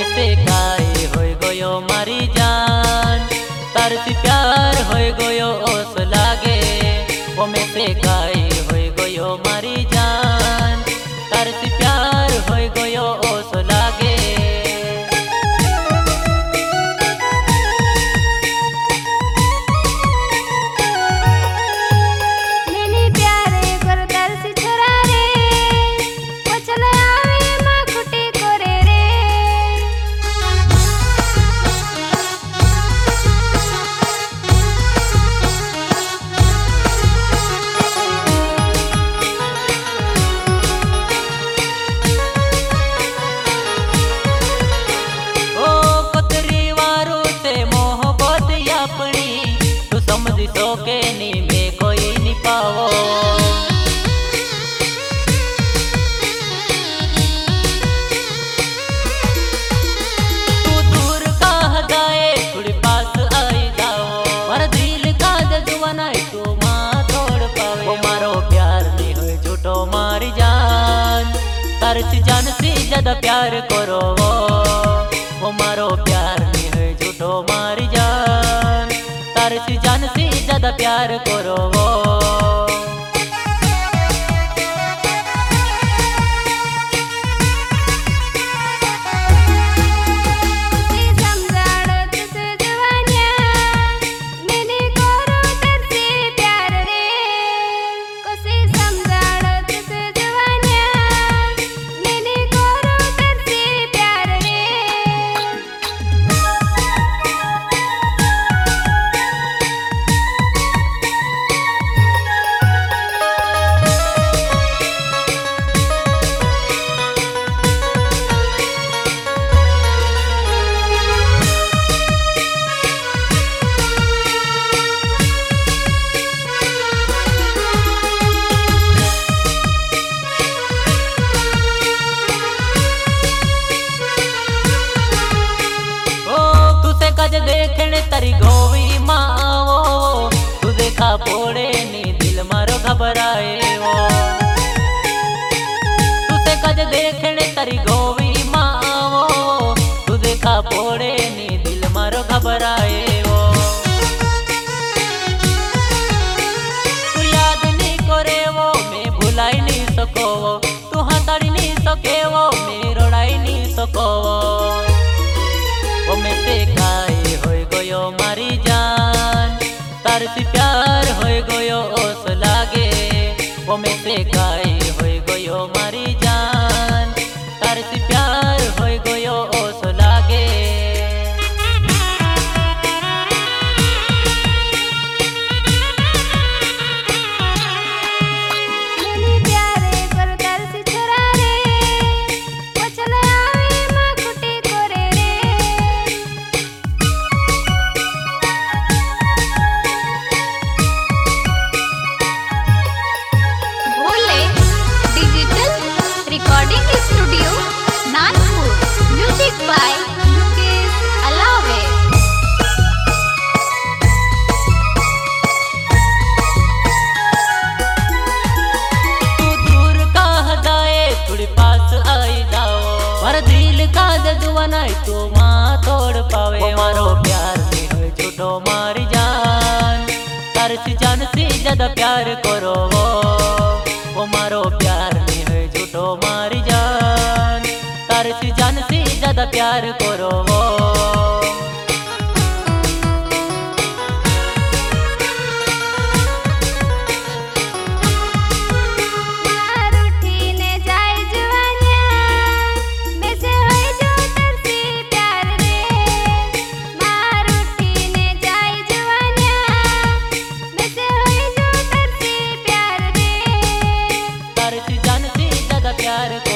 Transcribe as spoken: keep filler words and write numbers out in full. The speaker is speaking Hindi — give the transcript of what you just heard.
से काय होय गयो मारी जान, तारसी प्यार होय गयो ओस लागे। ओ में से काय होय गयो मारी जान, तारसी प्यार होय गयो ओस लागे। तो के नी में कोई नहीं पावो, तू दूर का हदाए थोड़ी पास आई जाओ। मर दिल का जजुआना तू माँ तोड़ पावे। ओ मारो प्यार नहीं होए झूठो मारी जान, तरस जान से ज्यादा प्यार करो। वो मारो प्यार नहीं होए झूठो मारी जान, तरस जान से ज्यादा प्यार करो। देखने तरी गोवी मावो, तू देखा पोड़े नी दिल मारो घबराए वो। तुसे कज देखने तरी गोवी मावो, तू देखा पोड़े नी दिल मारो घबराए वो। तू याद नहीं करे वो मैं भुलाई नहीं सको, तू हंसाड़ी नहीं सके वो मैं रोड़ाई नहीं सको। वो में से काय होय गयो मारी जान, तारसी प्यार होय गयो ओस लागे। वो में से काय होय गयो मारी जान, तारसी प्यार होय गयो ओस लागे। Recording studio Nagpur, music by Mukesh Alawe. तू दूर का हदाए थोड़ी पास आई जाओ। मर दिल का जजुआना तू माँ तोड़ पावे। मारो प्यार नहीं होए झूठो मारी जान, तरस जान से ज्यादा प्यार करो। वो मारो प्यार नहीं होए झूठो मारी जान, तरस जान से ज्यादा प्यार करो। प्यार